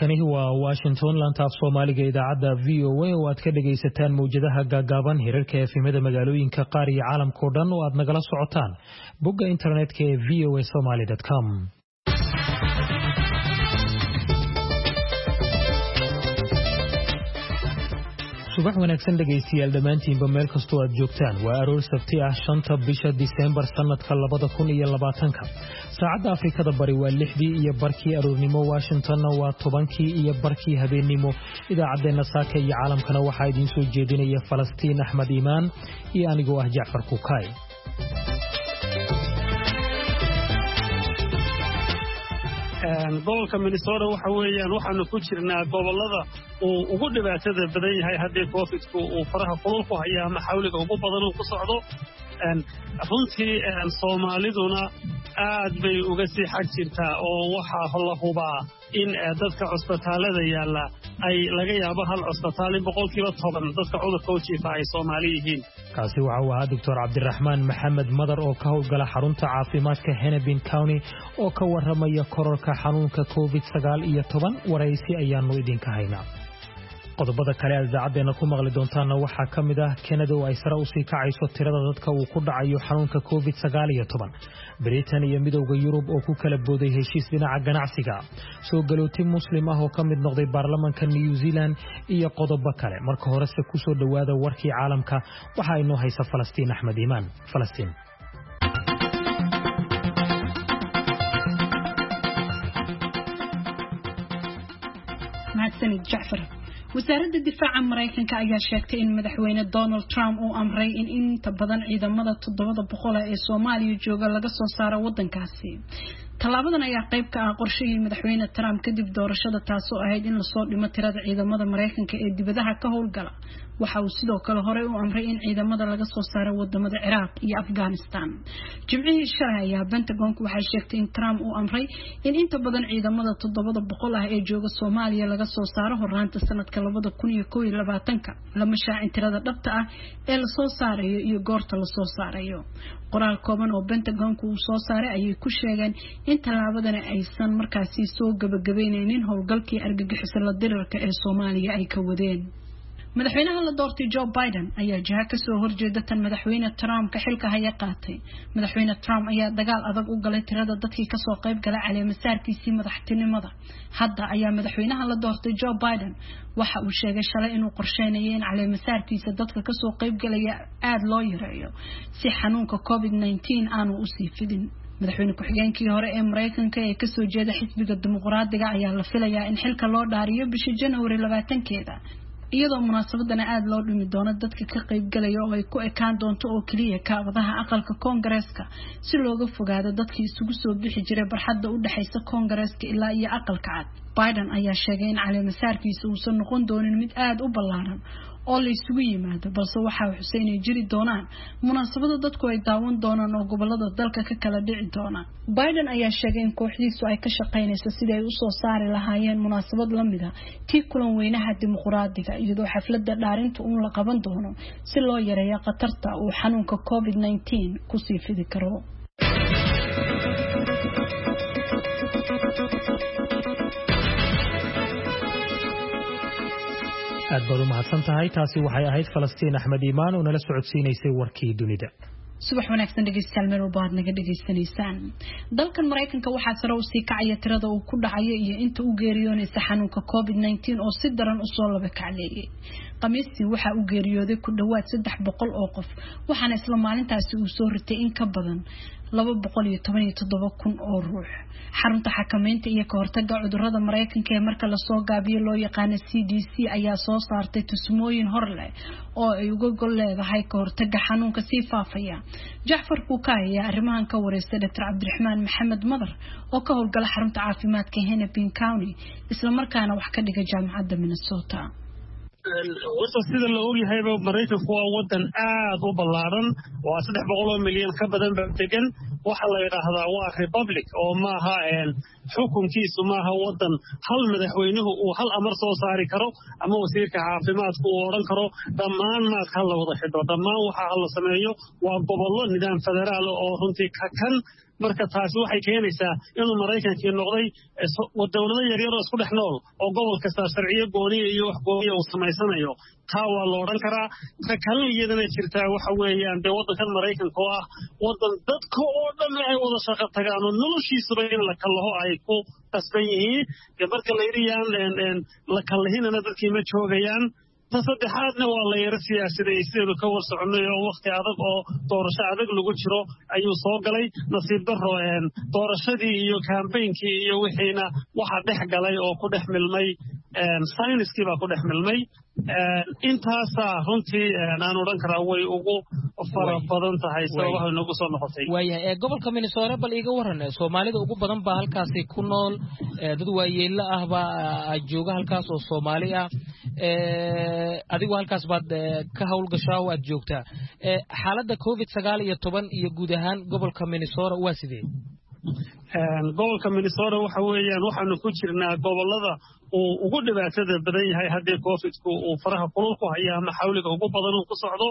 halkani waa Washington laanta af Soomaaliga idaacada VOA oo aad ka dhageysataan mowjadaha gaagaaban hirarka efemada magaalooyinka qaar iyo caalamka oo dhan oo aad nagala socotaan bogga internetka ee voasomali.com. subax wanaagsan dhageystayaal dhamaantiinba meel kastoo aad joogtaan waa aroor sabti ah 5 bisha December sanadka 2020 saacada Afrikada bari waa 6 iyo barkii aroornimo Washingtonna waa 10 iyo barkii habeenimo idaacadeena saaka iyo caalamkana waxa idin soo jeedinaya Falastiin Axmed Iimaan iyo anigoo ah Jaafar Kukaay. gobolka Minnesota waxa weeyaan waxaanu ku jirnaa gobolada uu ugu dhibaatada badan yahay hadii COVID-ku uu faraha kulul ku hayo ama xawliga ugu badan uu ku socdo runtii Soomaaliduna aad bay uga sii xag jirtaa oo waxa la hubaa in dadka cusbitaalada yaala ay laga yaabo hal cusbitaal in 10% dadka cudurka u jiifa ay Soomaali yihiin. kaasi waxa uu ahaa Dr. Cabdiraxmaan Maxamed Madar oo ka howlgala xarunta caafimaadka Hennepin County oo ka waramaya kororka xanuunka COVID-19 waraysi ayaanu idinka haynaa. qodobada kale ee idaacaddeena ku maqli doontaana waxaa ka mid ah Canada oo ay sare u sii kacayso tirada dadka uu ku dhacayo xanuunka COVID-19 Britain iyo midowga Yurub oo ku kala booday heshiis dhinaca ganacsiga soo galooti muslim ah oo ka mid noqday baarlamaanka New Zealand iyo qodobo kale marka hore se ku soo dhawaada warkii caalamka waxa ay noo haysa Falastiin Axmed Iimaan. Falastiin mahadsanid Jaafar. wasaaradda difaaca Mareykanka ayaa sheegtay in madaxweyne Donald Trump uu amray in inta badan ciidamada 700 ee Soomaaliya jooga laga soo saaro wadankaasi. talaabadan ayaa qayb ka ah qorshihii madaxweyne Trump kadib doorashada taasoo ahayd in la soo dhimo tirada ciidamada Mareykanka ee dibadaha ka howlgala. waxa uu sidoo kale hore u amray in ciidamada laga soo saaro wadamada Iraq iyo Afghanistan. Jimcihii shalay ayaa Pentagon-ku waxay sheegtay in Trump uu amray in inta badan ciidamada 700 ah ee jooga Soomaaliya laga soo saaro horraanta sanadka 2021 lama shaacin tirada dhabta ah ee la soo saarayo iyo goorta la soo saarayo. qoraal kooban oo Pentagon-ku uu soo saaray ayay ku sheegeen in talaabadan aysan markaasi soo gabagabeynaynin howlgalkii argagixisada la dirirka ee Soomaaliya ay ka wadeen. madaxweynaha la doortay Joe Biden ayaa jaha ka soo horjeeda tan madaxweyne Trump ka xilka haya qaatay. madaxweyne Trump ayaa dagaal adag u galay tirada dadkii ka soo qayb galay caleemasaarkiisii madaxtinimada. hadda ayaa madaxweynaha la doortay Joe Biden waxa uu sheegay shalay inuu qorsheynayo in caleemasaarkiisa dadka ka soo qayb galaya aad loo yareeyo si xanuunka COVID-19 aanu u sii fidin. madaxweyne ku-xigeenkii hore ee Mareykanka ee ka soo jeeda xisbiga dimuqraadiga ayaa la filayaa in xilka loo dhaariyo bishii January 20keeda. iyadoo munaasabadana aad loo dhimi doono dadka ka qayb galaya oo ay ku ekaan doonto oo kaliya kaabadaha aqalka Koongareeska si looga fogaado dadkii isugu soo bixi jiray barxadda u dhaxaysa Koongareeska ilaa iyo aqalka cad. Biden ayaa sheegay in caleemasaarkiisa uusan noqon doonin mid aad u ballaaran oo la isugu yimaado balse waxa uu xuseen inay jiri doonaan munaasabada dadku ay daawan doonaan oo gobolada dalka ka kala dhici doona. Biden ayaa sheegay in kooxdiisu ay ka shaqeynayso sidii ay u soo saari lahaayeen munaasabad la mid ah tii kulan weynaha dimuqraadiga iyadoo xafladda dhaarinta uu la qaban doono si loo yareeyo khatarta uu xanuunka COVID-19 ku sii fidi karo. aad baad u mahadsan tahay. taasi waxay ahayd Falastiin Axmed Iimaan oo nala socodsiinaysay warkii dunida. subax wanaagsan dhageystayaal meel walba aad naga dhageysanaysaan. dalkan Mareykanka waxaa sare u sii kacaya tirada uu ku dhacayo iyo inta uu geeriyoonaysa xanuunka COVID-19 oo si daran u soo laba kacleeyay. Khamiistii waxa uu geeriyooday ku dhawaad 300 oo qof waxaana isla maalintaasi uu soo ritay in ka badan 217,000 oo ruux. xarunta xakameynta iyo ka hortagga cudurrada Mareykanka ee marka la soo gaabiyo loo yaqaan CDC ayaa soo saartay tusmooyin hor leh oo ay uga gol leedahay ka hortagga xanuunka sii faafaya. Jaafar Kukaay ayaa arrimahan ka wareystay Dr. Cabdiraxmaan Maxamed Madar oo ka howlgala xarunta caafimaadka Hennepin County isla markaana wax ka dhiga jaamacadda Minnesota. sida la ogyahay Mareykanku waa wadan aad u ballaaran oo 300 milyan ka badan degan waxa la yiraahdaa waa republic oo maaha xukunkiisu maaha wadan hal madaxweynuhu uu hal amar soo saari karo ama wasiirka caafimaadku uu oran karo dhammaan ma kala wada xidho dhammaan waxa la sameeyo waa gobollo nidaam federaal oo runtii ka kan marka taasi waxay keenaysaa inuu Mareykankii noqday dawlado yaryar oo isku dhex nool oo gobol kasta sharciyo gooniya iyo wax gooniya uu samaysanayo taa waa la odhan karaa ta kale iyadana jirtaa waxa weeyaan dee waddankan Mareykanka oo ah waddan dadka oo dhan ay wada shaqo tagaan oo noloshiisuba in la kalaho ay ku qasban yihiin marka la yiriyaan la kalahinana dadkii ma joogayaan saddexaadna waa la yara siyaasaday sidoo ka war soconay oo waqti adag oo doorasho adag lagu jiro ayuu soo galay nasiib darro doorashadii iyo campaignkii iyo wixiina waxa dhex galay oo ku dhex milmay sayniskii baa ku dhex milmay intaasa runtii aan oran karaa way ugu fara badan tahay sababaha nagu soo noqotay waayahay gobolka Minnesota bal iga waran Soomaalida ugu badan baa halkaasi ku nool dad waayeelo ah baa jooga halkaas oo Soomaali ah adigu halkaas baad ka hawl gashaa oo aad joogtaa xaaladda COVID-19 iyo guud ahaan gobolka Minnesota waa sidee gobolka Minnesota waxa weeyaan waxaanu ku jirnaa gobolada uu ugu dhibaatada badan yahay haddii COVID-ku uu faraha kulul ku hayo ama xawliga ugu badan uu ku socdo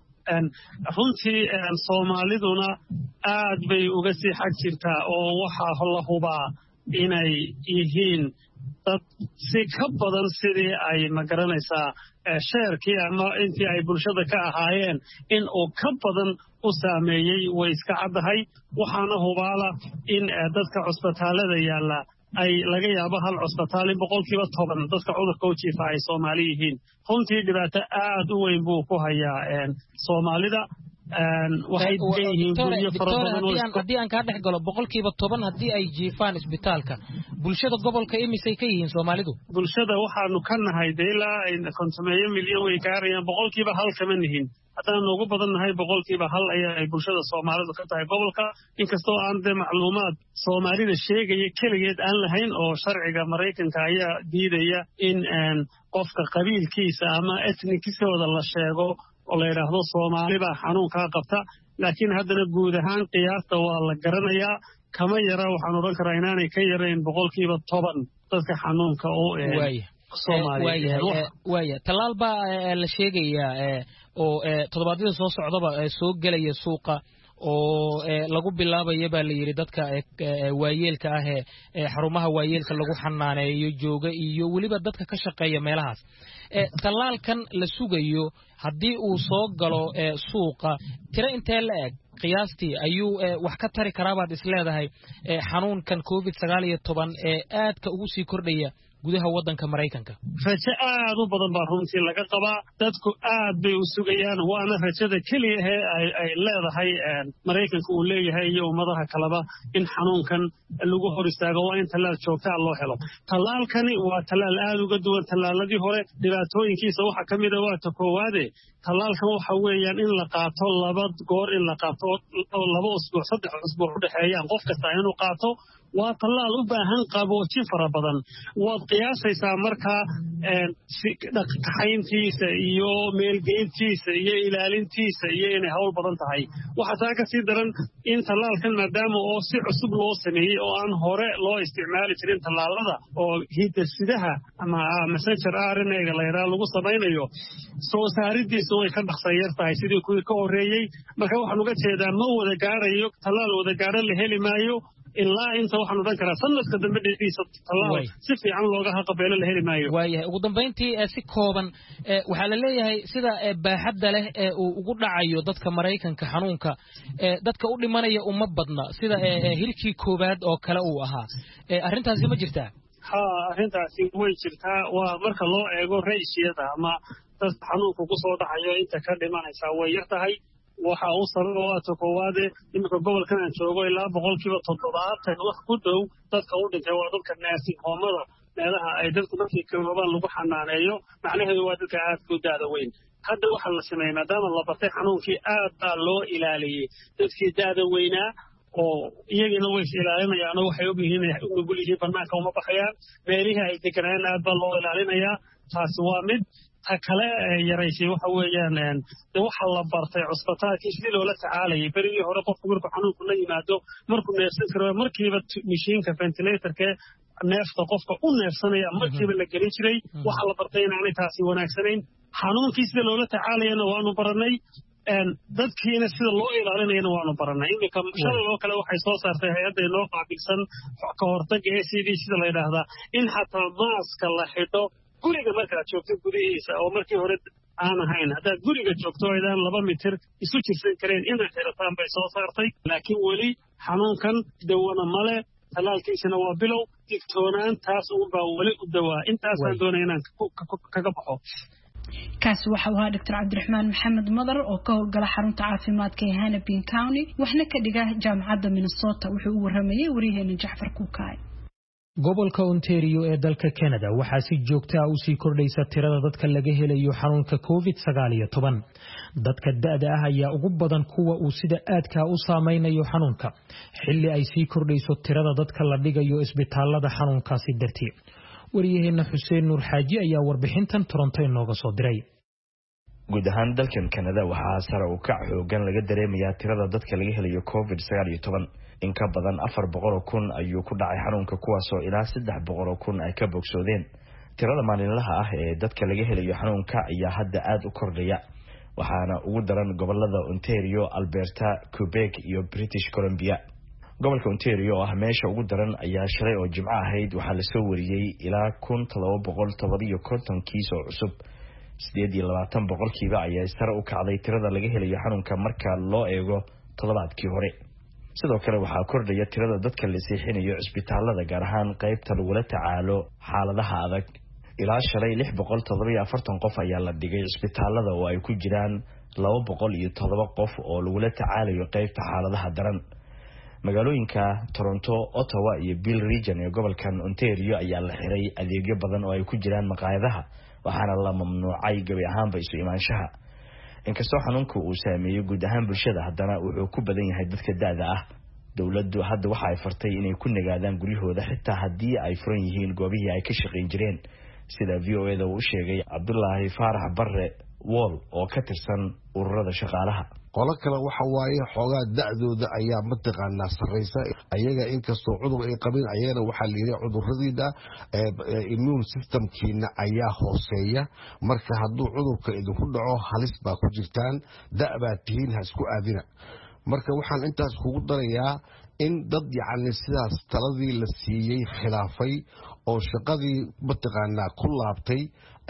runtii Soomaaliduna aad bay uga sii xag jirtaa oo waxa la hubaa inay yihiin dad si ka badan sidii ay magaranaysaa sheerkii ama intii ay bulshada ka ahaayeen in uu ka badan u saameeyey way iska caddahay waxaana hubaala in dadka cusbitaalada yaalla ay laga yaabo hal cusbitaal in 10% dadka cudurka u jiifa ay Soomaali yihiin runtii dhibaato aad u weyn buu ku hayaa Soomaalida waxay leeyihiin guryo fara badan oo haddii aan ka dhex galo 10% haddii ay jiifaan isbitaalka bulshada gobolka imisay ka yihiin Soomaalidu bulshada waxaanu ka nahay ilaa 5 milyan way gaarayaan 1% kama nihin haddaan ugu badannahay 1% ay bulshada Soomaalidu ka tahay gobolka inkastoo aan de macluumaad Soomaalida sheegaya kaligeed aan lahayn oo sharciga Mareykanka ayaa diidaya in qofka qabiilkiisa ama ethnickiisooda la sheego oo la yiraahdo Soomaali baa xanuunka qabta laakiin haddana guud ahaan qiyaasta waa la garanayaa kama yara waxaan oran karaa inaanay ka yarayn 10% dadka xanuunka oo waaya talaal baa la sheegayaa oo todobaadyada soo socdaba soo galaya suuqa oo lagu bilaabayo baa la yiri dadka waayeelka ah ee xarumaha waayeelka lagu xanaaneeyo jooga iyo waliba dadka ka shaqeeya meelahaas talaalkan la sugayo haddii uu soo galo suuqa tira intee la eg qiyaastii ayuu wax ka tari karaa baad isleedahay xanuunkan COVID-19 ee aadka ugu sii kordhaya gudaha waddanka Mareykanka rajo aad u badan baa runtii laga qabaa dadku aad bay u sugayaan waana rajada kaliya ay leedahay Mareykanka uu leeyahay iyo ummadaha kaleba in xanuunkan lagu hor istaago waa in talaal joogto ah loo helo talaalkani waa talaal aad uga duwan talaaladii hore dhibaatooyinkiisa waxa kamid ah waa koowaade talaalkan waxa weeyaan in la qaato 2 goor in la qaato 2 usbuuc 3 usbuuc u dhaxeeyaan qof kasta inuu qaato waa talaal u baahan qaboojin fara badan waad qiyaasaysaa markaa dhaqayntiisa iyo meelgeyntiisa iyo ilaalintiisa iyo inay hawl badan tahay waxaa taa ka sii daran in talaalkan maadaama oo si cusub loo sameeyey oo aan hore loo isticmaali jirin talaalada oo hidasidaha ama messenger RNA-ga la yiraahdo lagu samaynayo soo saaridiisu way ka dhaqsayar tahay sidii kuwii ka horeeyay marka waxaan uga jeedaa ma wada gaarayo talaal wada gaaro la heli maayo ilaa inta waxaan oran karaa sanadka dambe dhexdiisa talaal si fiican looga haqabeelo la heli maayo waayahay ugu dambeyntii si kooban waxaa la leeyahay sida baaxadda leh ee uu ugu dhacayo dadka Mareykanka xanuunka dadka u dhimanaya uma badna sida hilkii koobaad oo kale uu ahaa arrintaasi ma jirtaa arrintaasi way jirtaa waa marka loo eego rayshiyada ama dadka xanuunka ku soo dhacayo inta ka dhimanaysa way yartahay waxa uu sabab u ah koowaade imika gobolkan aan joogo ilaa 70% wax ku dhow dadka u dhintay waa dadka naasiin hoomada meelaha ay dadku markii karoobaan lagu xanaaneeyo macnaheedu waa dadka aad ku daada weyn hadda waxa la sameeyay maadaama la bartay xanuunkii aad baa loo ilaaliyay dadkii daada weynaa oo iyagina way ilaalinayaan waxay u yihiin banaanka uma baxayaan meelihii ay deganaan aad baa loo ilaalinayaa taasi waa mid kale yaraysay waxa weeyaan waxa la bartay cusbitaalkii sidii loola tacaalayay berigii hore qofku markuu xanuunku la yimaado markuu neefsan karo markiiba mishiinka ventilatorka neefta qofka u neefsanaya markiiba la gelin jiray waxa la bartay inaanay taasi wanaagsanayn xanuunkii sidii loola tacaalayana waanu baranay dadkiina sida loo ilaalinayana waanu baranay iminka shalay oo kale waxay soo saartay hay-adda inoo qaabilsan ka hortagga ACD sida la yidhaahdaa in xataa maaska la xidho guriga markaad joogto gudihiisa oo markii hore aan ahayn haddaad guriga joogto aydaan 2 mitir isu jirsan kareen inaad xirataan bay soo saartay laakiin weli xanuunkan dawana male talaalkiisana waa bilow digtoonaan taas uunbaa weli u dawaa intaasaan doonaya inaan kaga baxo kaasi waxa uu ahaa Dr. Cabdiraxmaan Maxamed Madar oo ka howlgala xarunta caafimaadka ee Hennepin County waxna ka dhiga jaamacadda Minnesota wuxuu u waramayay wariyaheena Jacfar Kukaay gobolka Ontario ee dalka Canada waxaa si joogto ah u sii kordhaysa tirada dadka laga helayo xanuunka COVID-19 dadka da'da ah ayaa ugu badan kuwa uu sida aadka u saameynayo xanuunka xilli ay sii kordhayso tirada dadka la dhigayo isbitaalada xanuunkaasi dartii wariyaheena Xuseen Nuur Xaaji ayaa warbixintan Toronto inooga soo diray guud ahaan dalkan Canada waxaa sare u kac xoogan laga dareemayaa tirada dadka laga helayo COVID-19 in ka badan 400,000 ayuu ku dhacay xanuunka kuwaas oo ilaa 300,000 ay ka bogsoodeen tirada maalinlaha ah ee dadka laga helayo xanuunka ayaa hadda aad u kordhaya waxaana ugu daran gobolada Ontario, Alberta, Quebec iyo British Columbia gobolka Ontario oo ah meesha ugu daran ayaa shalay oo Jimco ahayd waxaa la soo wariyay ilaa 1750 kiis oo cusub 28% ayaa sare u kacday tirada laga helayo xanuunka marka loo eego toddobaadkii hore sidoo kale waxaa kordhaya tirada dadka la seexinayo isbitaalada gaar ahaan qaybta lagula tacaalo xaaladaha adag ilaa shalay 647 qof ayaa la dhigay isbitaalada oo ay ku jiraan 207 qof oo lagula tacaalayo qaybta xaaladaha daran magaalooyinka Toronto, Ottawa iyo Peel Region ee gobolkan Ontario ayaa la xiray adeegyo badan oo ay ku jiraan maqaayadaha waxaana la mamnuucay gabi ahaanba isu imaanshaha inkastoo xanuunku uu saameeyay guud ahaan bulshada haddana wuxuu ku badan yahay dadka da'da ah dawladdu hadda waxa ay fartay inay ku nagaadaan guryahooda xitaa haddii ay furan yihiin goobihii ay ka shaqayn jireen sida VOA-da uu sheegay Cabdullaahi Faarax Barre Wall oo ka tirsan ururada shaqaalaha qolo kale waxa waaye xoogaa da'dooda ayaa mataqaanaa sarreysa ayaga inkastoo cudur ay qabeen ayagana waxaa la yidhi cudurradiina immune systemkiina ayaa hooseeya marka hadduu cudurka idinku dhaco halis baa ku jirtaan da' baad tihiin ha isku aadina marka waxaan intaas kugu darayaa in dad yacni sidaas taladii la siiyey khilaafay oo shaqadii mataqaanaa ku laabtay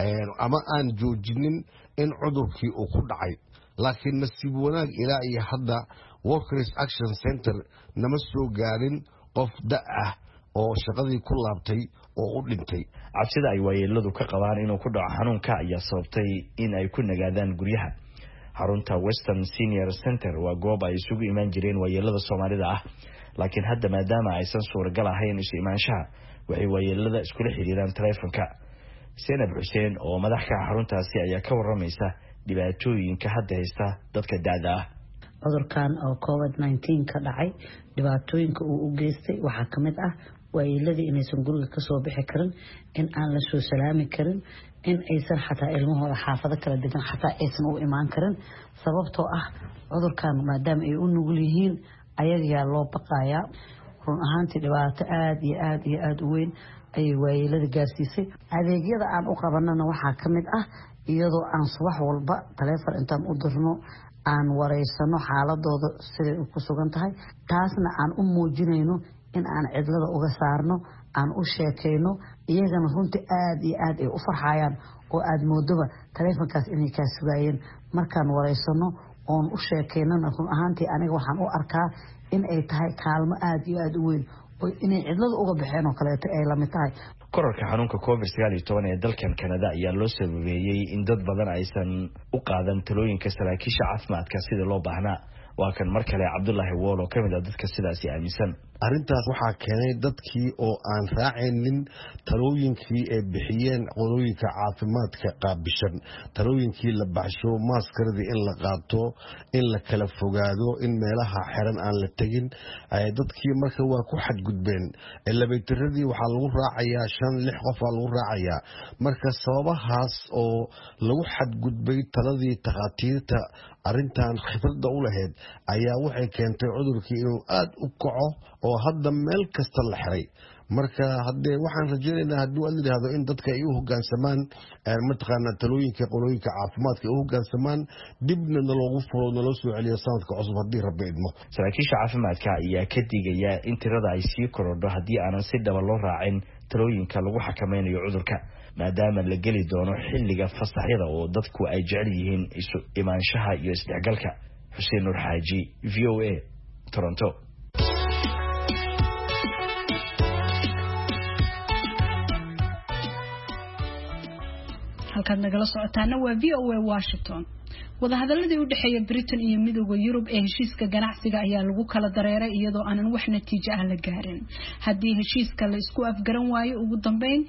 ama aan joojinin in cudurkii uu ku dhacay laakiin nasiib wanaag ilaa iyo hadda Workers Action Center nama soo gaarin qof da' ah oo shaqadii ku laabtay oo u dhintay cabsida ay waayeeladu ka qabaan inuu ku dhaco xanuunka ayaa sababtay in ay ku nagaadaan guryaha xarunta Western Senior Center waa goob ay isugu imaan jireen waayeelada Soomaalida ah laakiin hadda maadaama aysan suuragal ahayn isu imaanshaha waxay waayeelada iskula xiriiraan taleefanka Seenab Xuseen oo madax ka xaruntaasi ayaa ka waramaysa dhibaatooyinka hadda haysta dadka da'da ah cudurkan oo COVID-19 ka dhacay dhibaatooyinka uu u geystay waxaa kamid ah waayeeladii inaysan guriga ka soo bixi karin in aan la soo salaami karin in aysan xataa ilmahooda xaafado kala degan xataa aysan u imaan karin sababtoo ah cudurkan maadaama ay u nugul yihiin ayagaa loo baqayaa run ahaantii dhibaato aad iyo aad u weyn ayay waayeelada gaarsiisay adeegyada aan u qabanana waxaa kamid ah iyadoo aan subax walba taleefon intaan u dirno aan wareysano xaaladooda siday ku sugan tahay taasna aan u muujinayno in aan cidlada uga saarno aan u sheekayno iyagana runtii aad iyo aad ay u farxayaan oo aad moodoba taleefonkaas inay kaa sugaayeen markaan wareysano oon u sheekaynana run ahaantii aniga waxaan u arkaa in ay tahay kaalmo aad iyo aad u weyn oo inay cidlada uga baxeen oo kaleeto ay lamid tahay kororka xanuunka COVID-19 ee dalkan Canada ayaa loo sababeeyay in dad badan aysan u qaadan talooyinka saraakiisha caafimaadka sida loo baahnaa waa kan mar kale Cabdullaahi Wall oo kamid ah dadka sidaas aaminsan arrintaas waxaa keenay dadkii oo aan raacaynin talooyinkii ay bixiyeen qolooyinka caafimaadka qaabishan talooyinkii la baxsho maaskaradii in la qaato in la kala fogaado in meelaha xiran aan la tegin dadkii marka waa ku xadgudbeen labaytiradii waxaa lagu raacayaa 5-6 qof lagu raacayaa marka sababahaas oo lagu xadgudbay taladii takhaatiirta arrintan khibradda u lahayd ayaa waxay keentay cudurkii inuu aad u kaco oo hadda meel kasta la xiray marka haddee waxaan rajaynaynaa haddii aad yidhaahdo in dadka ay u hoggaansamaan mataqaanaa talooyinka qolooyinka caafimaadka ay u hoggaansamaan dibna naloogu furo naloo soo celiyo sanadka cusub haddii rabbi idmo. saraakiisha caafimaadka ayaa ka digaya in tirada ay sii korodho haddii aanan si dhaba loo raacin talooyinka lagu xakameynayo cudurka, maadaama la geli doono xilliga fasaxyada oo dadku ay jecel yihiin isu imaanshaha iyo isdhexgalka. xuseen nuur xaaji, VOA, Toronto. halkaad nagala socotaana waa VOA Washington. wadahadaladii u dhaxeeya Britain iyo midowga Yurub ee heshiiska ganacsiga ayaa lagu kala dareeray iyadoo aanan wax natiijo ah la gaarin. haddii heshiiska la isku afgaran waayo ugu dambeyn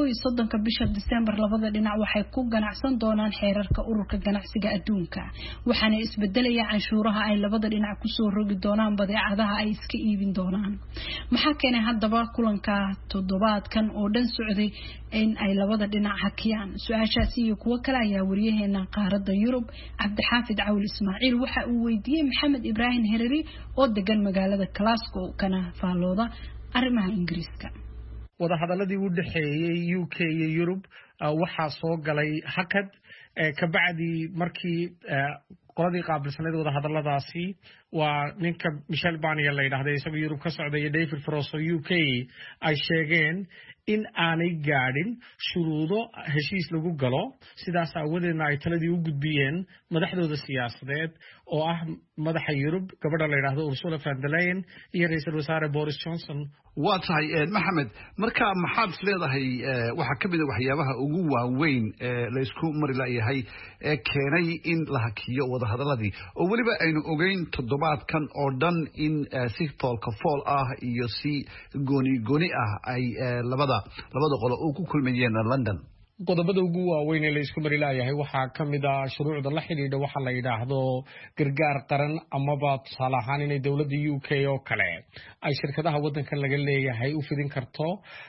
31 bisha December labada dhinac waxay ku ganacsan doonaan xeerarka ururka ganacsiga adduunka, waxaana isbedelaya canshuuraha ay labada dhinac ku soo rogi doonaan badeecadaha ay iska iibin doonaan. maxaa keenay haddaba kulanka toddobaadkan oo dhan socday in ay labada dhinac hakiyaan? su-aashaasi iyo kuwo kale ayaa wariyaheena qaaradda Yurub cabdixaafid cawl ismaaciil waxa uu weydiiyey maxamed ibraahim hereri oo degan magaalada Glasgow kana faalooda arrimaha Ingiriiska. wadahadaladii u dhaxeeyay UK iyo Yurub waxaa soo galay hakad ka bacdi markii qoladii qaabilsaneed wadahadaladaasi waa ninka Michel Barnier la yiraahdo isaga Yurub ka socday David Frost oo UK ay sheegeen in aanay gaadhin shuruudo heshiis lagu galo, sidaas aawadeedna ay taladii u gudbiyeen madaxdooda siyaasadeed oo ah madaxa Yurub gabadha la yiraahdo Ursula von der Leyen iyo ra'iisul wasaare Boris Johnson. waa tahay maxamed, marka maxaad leedahay waxa ka mid ah waxyaabaha ugu waaweyn la isku mari laayahay ee keenay in la hakiyo wadahadaladii oo waliba aynu ogeyn toddobaadkan oo dhan in si foolka fool ah iyo si gooni ah ay labada qolo oo ku kulmayeen London. qodobada ugu waaweyn ee la isku mari laayahay waxaa ka mid ah shuruucda la xidhiidha waxa la yiraahdo gargaar qaran amaba tusaale ahaan inay dowladda UK oo kale ay shirkadaha waddankan laga leeyahay u fidin karto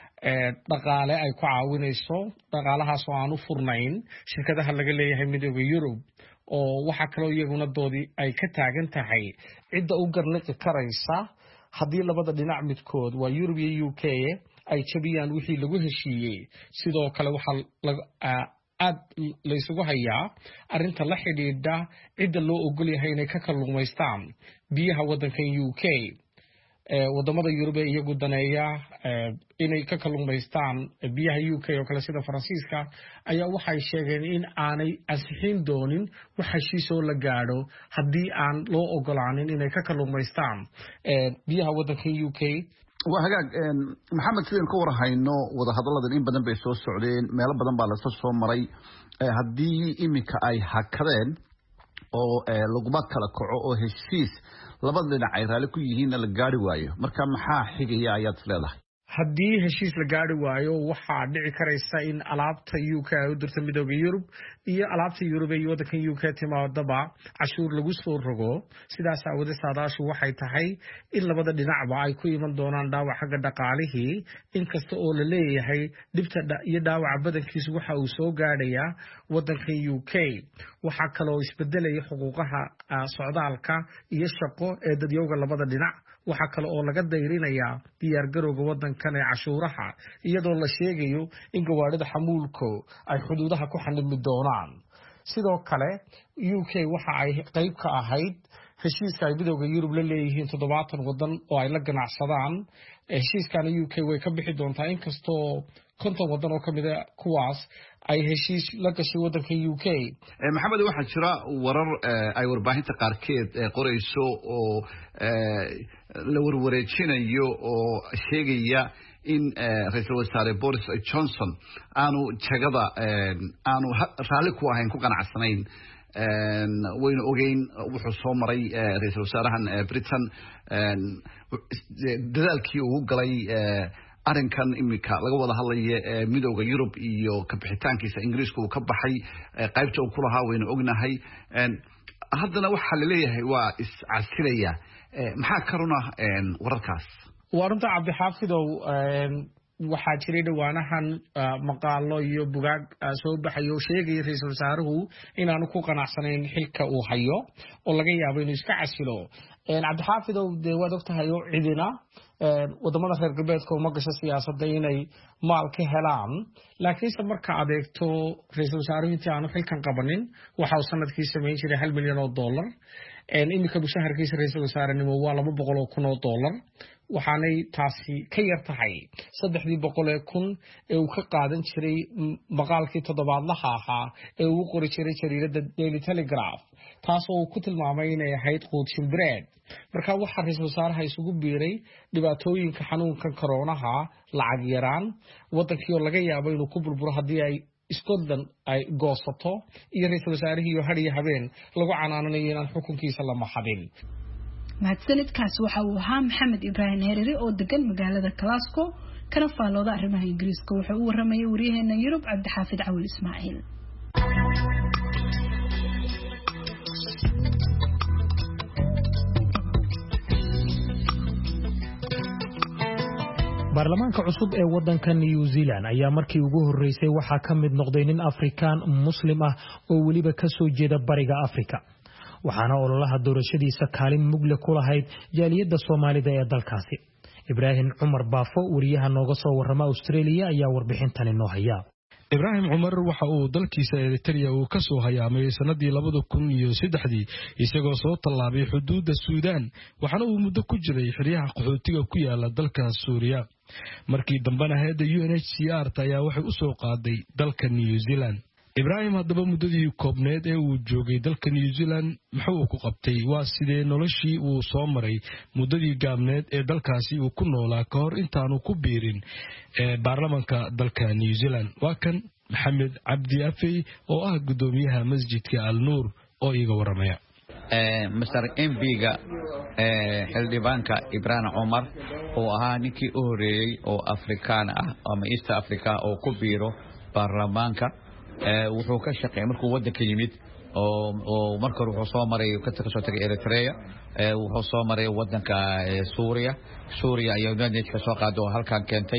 dhaqaale ay ku caawinayso, dhaqaalahaas oo aan u furnayn shirkadaha laga leeyahay midowga Yurub. oo waxa kale oo iyaguna doodii ay ka taagan tahay cidda u garnaqi karaysa haddii labada dhinac midkood waa Yurub iyo UK ay jabiyaan wixii lagu heshiiyey. sidoo kale waxaa aad la isugu hayaa arrinta la xidhiidha cidda loo ogol yahay inay ka kalluumaystaan biyaha waddankan UK. wadamada Yurub ee iyagu daneeya inay ka kalluumaystaan biyaha UK oo kale sida Faransiiska ayaa waxay sheegeen in aanay ansixin doonin wax heshiis oo la gaadho haddii aan loo ogolaanin inay ka kalluumaystaan biyaha waddankan UK. waa hagaag maxamed, sideen ka warhayno wadahadaladan in badan bay soo socdeen, meelo badan baa la soo maray. haddii iminka ay hakadeen oo laguma kala kaco oo heshiis labada dhinac ay raali ku yihiin la gaari waayo, marka maxaa xigaya ayaad leedahay? haddii heshiis la gaari waayo waxaa dhici karaysa in alaabta UK ay u dirto midowga Yurub iyo alaabta Yurub ee waddankan UK timaadaba cashuur lagu soo rogo. sidaas aawadeed saadaashu waxay tahay in labada dhinacba ay ku iman doonaan dhaawac xagga dhaqaalihii, inkasta oo la leeyahay dhibta iyo dhaawaca badankiisu waxa uu soo gaadhayaa waddankan UK. waxaa kaloo isbedelaya xuquuqaha socdaalka iyo shaqo ee dadyowga labada dhinac. waxaa kale oo laga dayrinayaa diyaargarowga waddankan ee cashuuraha, iyadoo la sheegayo in gawaarida xamuulku ay xuduudaha ku xanimi doonaan. sidoo kale UK waxa ay qayb ka ahayd heshiiska ay midowga Yurub la leeyihiin 70 waddan oo ay la ganacsadaan. heshiiskana UK way ka bixi doontaa, inkastoo 50 waddan oo kamid ah kuwaas ay heshiis la gashay waddanka UK. maxamed, waxaa jira warar ay warbaahinta qaarkeed qorayso oo la warwareejinayo oo sheegaya in ra'iisul wasaare Boris Johnson aanu jagada aanu raali ku ahayn, ku qanacsanayn. waynu ogeyn wuxuu soo maray ra'iisul wasaarahan Britain dadaalkii uu galay arrinkan imika laga wada hadlayo midowga Yurub iyo ka bixitaankiisa Ingiriiska uu ka baxay qaybta uu ku lahaa waynu ognahay. haddana waxaa la leeyahay waa iscasilaya. maxaa ka runa wararkaas? waa runta cabdixaafidow, waxaa jiray dhawaanahan maqaalo iyo bugaag soo baxay oo sheegaya ra-iisul wasaaruhu inaanu ku qanacsanayn xilka uu hayo oo laga yaabo inuu iska casilo cabdixaafidow dee waad ogtahay oo cidina wadamada reer galbeedka uma gasho siyaasadda inay maal ka helaan laakiinse marka adeegto ra-iisul wasaaruhu intii aanu xilkan qabanin waxa uu sanadkii samayn jiray $1 milyan iminka mushaharkiisa ra-iisul wasaarenimo waa $200,000 waxaanay taasi ka yar tahay 300,000 ee uu ka qaadan jiray maqaalkii toddobaadlaha ahaa ee uu qori jiray jariirada Daily Telegraph taasoo uu ku tilmaamay inay ahayd quud shimbireed marka waxa ra-iisul wasaaraha isugu biiray dhibaatooyinka xanuunkan koronaha lacag yaraan wadankii oo laga yaabo inuu ku burburo haddii ay Scotland ay goosato iyo ra-iisul wasaarihii oo hadiya habeen lagu canaananayo inaan xukunkiisa la maxadin mahadsanidkaas waxa uu ahaa Maxamed Ibrahim Heerere oo degan magaalada Glasgow kana faalooda arrimaha Ingiriiska wuxuu u waramayay wariyaheena Yurub Cabdixaafid Cawil Ismaaciil baarlamaanka cusub ee wadanka New Zealand ayaa markii ugu horeysay waxa ka mid noqday nin Afrikaan Muslim ah oo waliba ka soo jeeda bariga Afrika waxaana ololaha doorashadiisa kaalin mugle ku lahayd jaaliyadda Soomaalida ee dalkaasi Ibrahim Cumar Baafo wariyaha nooga soo warrama Australia ayaa warbixintan inoo haya Ibrahim Cumar waxa uu dalkiisa Eritrea uu ka soo hayaamay sanadii 2003 isagoo soo tallaabay xuduudda Suudaan waxaana uu muddo ku jiray xiriyaha qaxootiga ku yaala dalka Suuriya markii dambana hay'adda UNHCR ayaa waxay u soo qaaday dalka New Zealand Ibrahim haddaba muddadii koobneed ee uu joogay dalka New Zealand muxuu ku qabtay waa sidee noloshii uu soo maray muddadii gaabneed ee dalkaasi uu ku noolaa ka hor intaanu ku biirin baarlamaanka dalka New Zealand waa kan Maxamed Cabdi Afey oo ah gudoomiyaha masjidka Al-Nuur oo iiga waramaya Mr. MB-ga xildhibaanka Ibrahim Cumar oo ahaa ninkii u horeeyay oo Afrikaan ah ama East Africa oo ku biiro baarlamaanka wuxuu ka shaqeeyay markuu wadanka yimid oo markii wuxuu soo maray ka soo tagay Eritrea wuxuu soo maray wadanka Suuriya ayaa United ka soo qaado halkan keentay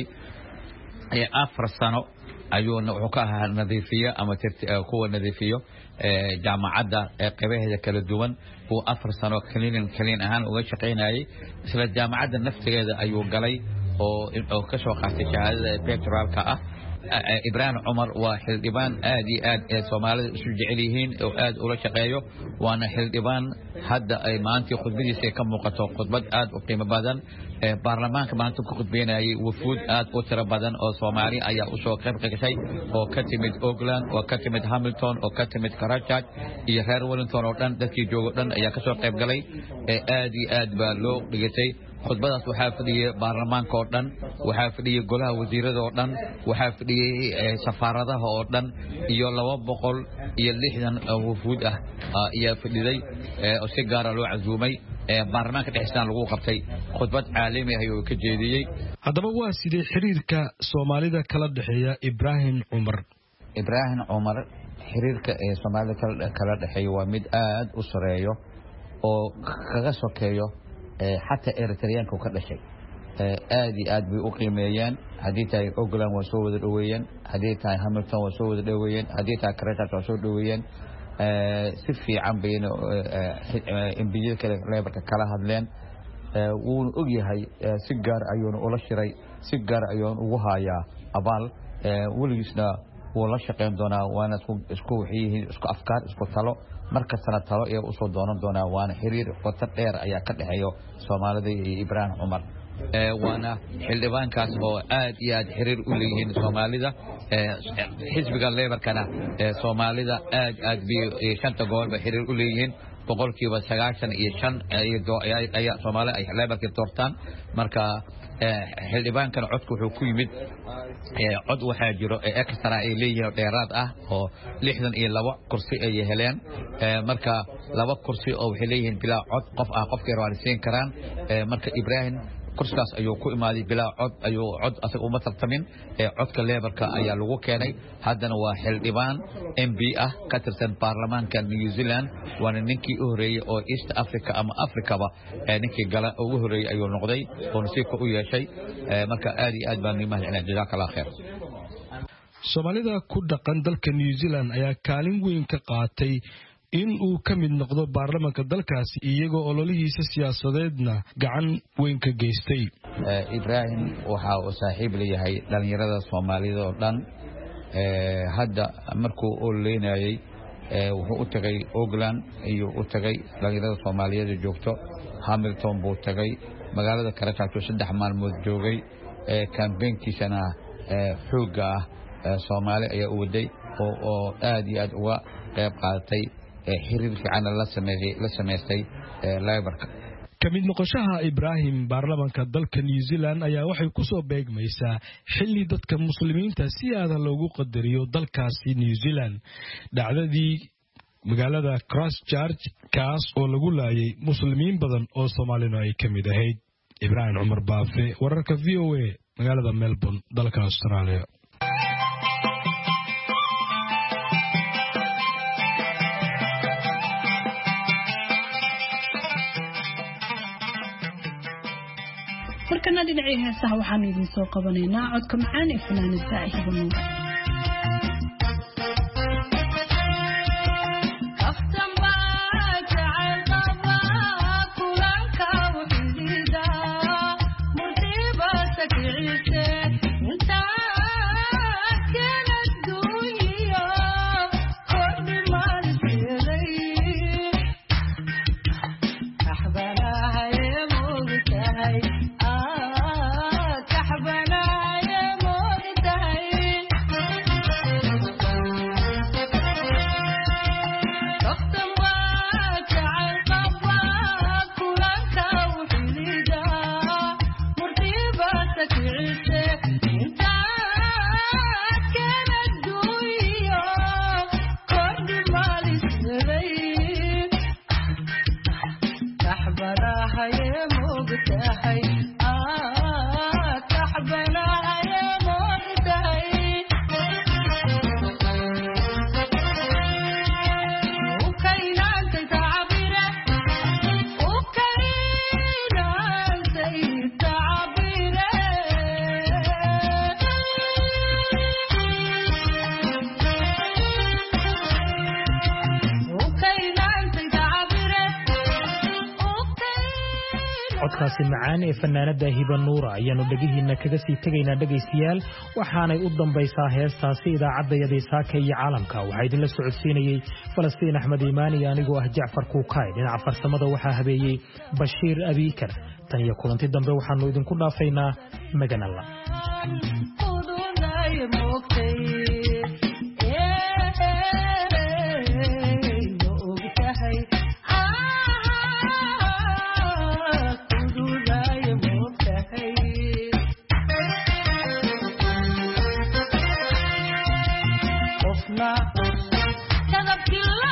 4 sano ayuu wuxuu ka ahaa nadiifiye ama kuwa nadiifiyo jaamacadda qaybaheda kala duwan oo 4 sano kaliin ahaan uga shaqeynayay isla jaamacadda naftigeeda ayuu galay oo ka soo qaatay shahaadada doctoralka ah Ibrahim Cumar waa xildhibaan aad iyo aad ee Soomaalida isu jecel yihiin oo aad ula shaqeeyo waana xildhibaan hadda ay maanta khudbadiisa ka muuqato khudbad aad u qiimo badan baarlamaanka maanta ku khudbeynayay wufuud aad u tiro badan oo Soomaali ayaa u soo qayb gashay oo ka timid Auckland oo ka timid Hamilton oo ka timid Christchurch iyo reer Wellington oo dhan dadkii joogo dhan ayaa ka soo qayb galay aad iyo aad baa loo dhigatay khudbadaas waxaa fadhiyay baarlamaanka oo dhan waxaa fadhiyay golaha wasiirada oo dhan waxaa fadhiyay safaaradaha oo dhan iyo 260 wufuud ah ayaa fadhiday oo si gaar ah loo casuumay baarlamaanka dhexdiisa lagu qabtay khudbad caalami ah oo ka jeediyay haddaba waa sidee xiriirka Soomaalida kala dhaxeeya Ibrahim Cumar xiriirka Soomaalida kala dhaxeeya waa mid aad u sareeyo oo kaga sokeeyo حتى إريتريان كو كدشي آدي آد بي أقيميان حديثاي أوغلان وسود دويان حديثاي هاملتون وسود دويان حديثاي كريتاك وسود دويان سفي عم بين إمبيجيل كلابرك كلا هادلين وون أوغيهاي سيجار أيون ولا شري سيجار أيون وهايا أبال وليسنا ولا شقين دونا وانا اسكو حيه اسكو أفكار اسكو تالو marka sanad talo ee u soo doonan doona waana xiriir qoto dheer ayaa ka dhaxeeyo Soomaalida iyo Ibrahim Cumar waana xildhibaankaas oo aad iyo aad xiriir u leeyihiin Soomaalida xisbiga Labour-kana Soomaalida aad bi shanta gobolba xiriir u leeyihiin boqolkiiba 95 ayaa Soomaali ay Labour-ka doortaan marka xildhibaankan codku wuxuu ku yimid cod waxaa jiro extra ay leeyihiin dheeraad ah oo 62 kursi ay heleen marka 2 kursi oo waxay leeyihiin bilaa cod qof ah qofkii raadin karaan marka Ibrahim kursigaas ayuu ku imaaday bilaa cod ayuu cod asaga uma tartamin codka Labourka ayaa lagu keenay haddana waa xildhibaan MP ah ka tirsan baarlamaanka New Zealand waana ninkii u horeeyay oo East Africa ama Afrikaba ninkii gala ugu horeeyay ayuu noqday oo nasiibka u yeeshay marka aad iyo aad baan nimaha inaan jazakallahu khair Soomaalida ku dhaqan dalka New Zealand ayaa kaalin weyn ka qaatay in uu ka mid noqdo baarlamaanka dalkaasi iyagoo ololihiisa siyaasadeedna gacan weyn ka geystay. Ibrahim waxa uu saaxiib leeyahay dhalinyarada Soomaalida oo dhan hadda markuu ololeenayay wuxuu u tagay Auckland iyo u tagay dhalinyarada Soomaaliyeed joogto Hamilton buu tagay magaalada Karachi 3 maalmood joogay campaignkiisana xooga Soomaali ayaa u waday oo aad iyo aad uga qayb qaadatay xiriir fiican la sameystay Labourka kamid noqoshaha Ibrahim baarlamaanka dalka New Zealand ayaa waxay ku soo beegmaysaa xilli dadka muslimiinta si aad loogu qadariyo dalkaasi New Zealand dhacdadii magaalada Christchurch kaas oo lagu laayay muslimiin badan oo Soomaaliyeed ay kamid ahayd Ibrahim Umar Baafe wararka VOA magaalada Melbourne dalka Australia markana dhinacii heesaha waxaan idin soo qabanaynaa codka macaan ee fanaanada Hiba Nuur codkaasi macaan ee fanaanada Hiba Nuur ayaanu dhagihiina kaga sii tagaynaa dhageystayaal waxaanay u dambaysaa heestaasi idaacadda Saaka iyo Caalamka waxa idin la socodsiinayay Falastiin Axmed Iimaani anigoo ah Jacfar Kuukay dhinaca farsamada waxa habeeyay Bashiir Abikar tan iyo kulanti dambe waxaanu idinku dhaafaynaa maganalla Cada